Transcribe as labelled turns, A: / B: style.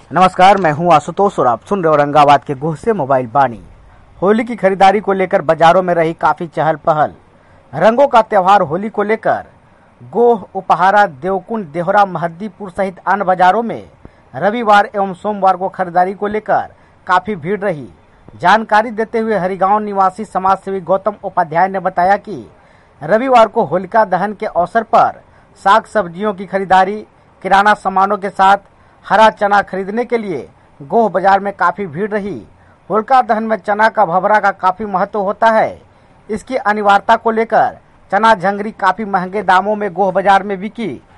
A: नमस्कार, मैं हूं आशुतोष और आप सुन रहे औरंगाबाद के गोह से मोबाइल बानी। होली की खरीदारी को लेकर बाजारों में रही काफी चहल पहल। रंगों का त्योहार होली को लेकर गोह, उपहारा, देवकुंड, देहरा, महद्दीपुर सहित अन्य बाजारों में रविवार एवं सोमवार को खरीदारी को लेकर काफी भीड़ रही। जानकारी देते हुए हरिगांव निवासी समाजसेवी गौतम उपाध्याय ने बताया कि रविवार को होलिका दहन के अवसर पर साग सब्जियों की खरीदारी, किराना सामानों के साथ हरा चना खरीदने के लिए गोह बाजार में काफी भीड़ रही। होलिका दहन में चना का भभरा का काफी महत्व होता है। इसकी अनिवार्यता को लेकर चना झंगरी काफी महंगे दामों में गोह बाजार में बिकी।